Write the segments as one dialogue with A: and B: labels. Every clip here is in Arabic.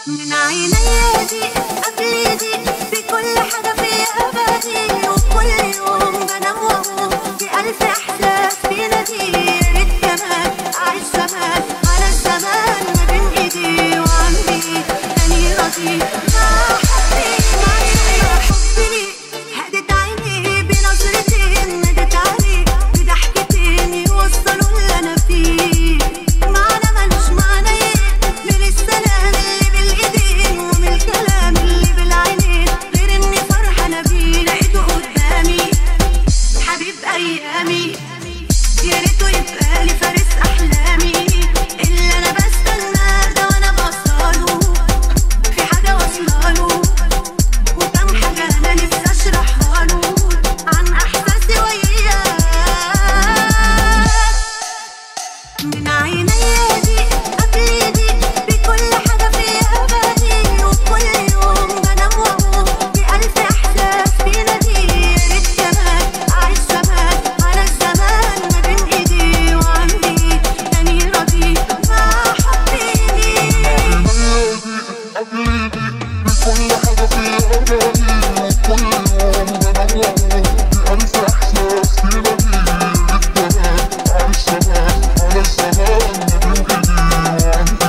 A: من عينيدي أبليدي بكل حاجة فيها بدي، وكل يوم بنام وأقوم بألف إحساس بينادي. يا ريت كمان أعيش زمان على الزمان ما بين إيدي وعندي تاني راضي مع حبي مع حبي ليك. هدت عيني بنظرتين نادت عليه بضحكتين يوصلوا اللي أنا فيه. معنى ملوش معنى من السلام اللي بالإيدين ومن الكلام اللي بالعينين، غير إني فرحانة بيه لقيته قدامي حبيب أيامي. يا ريته يبقى لي فارس أحلامي، اللي أنا بستناه ده وأنا بوصله في حاجة واصلة وكم حاجة أنا نفسي أشرحها له عن إحساسي وياك. من عينيدي أبليدي بكل حاجة فيها بدي، وكل يوم بنام وأقوم بألف إحساس بينادي. يا ريت كمان أعيش زمان على الزمان ما بين إيدي وعندي تاني راضي مع حبي ليك.
B: أبليدي بكل حاجة فيها بدي، وكل يوم بنام وأقوم بألف إحساس بينادي. يا ريت كمان أعيش زمان على الزمان ما بين إيدي وعندي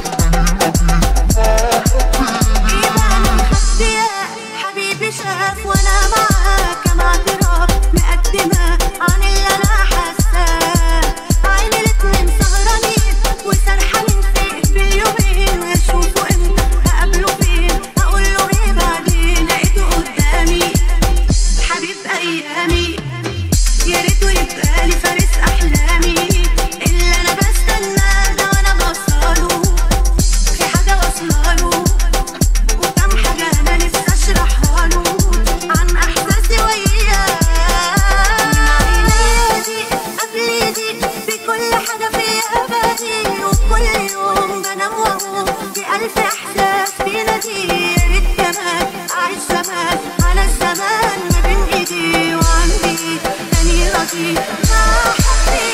B: تاني راضي مع حبي
A: يا حبيبي شاف وانا معاك مع اعتراف مقدمة عن اللي انا حاساه. عيني الاتنين سهرانين وسرحانين في باليومين، اشوفه امتى هقابله فين هقوله ايه بعدين. لقيته قدامي حبيب ايامي، يا ريته يبقى لي فارس احلامي، اللي انا بستناه ده وانا بوصله في حاجة واصلة وكم حاجة أنا نفسي أشرحها له عن إحساسي وياك. من عينيدي أبليدي بكل حاجة فيها بدي، وكل يوم بنام وأقوم بألف إحساس بينادي. يا ريت كمان أعيش زمان على الزمان ما بين إيدي وعندي تاني راضي مع حبي